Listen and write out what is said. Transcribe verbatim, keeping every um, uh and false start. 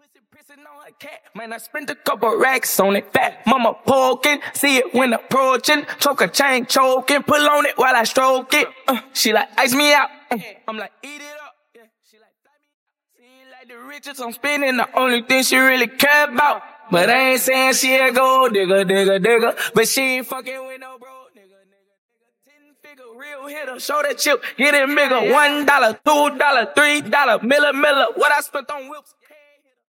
Pressing on her cat, man, I spent a couple racks on it. Fat mama poking, see it when approaching. Choke a chain choking, pull on it while I stroke it. Uh, she like ice me out, uh, I'm like eat it up. Yeah, she like fly me out. She ain't like the riches I'm spending, the only thing she really care about. But I ain't saying she a gold digger, digger, digger. But she ain't fucking with no bro, nigga, nigga, nigga. Ten figure real hitter, show that chip, get it bigger. One dollar, two dollar, three dollar, miller, miller. What I spent on whips.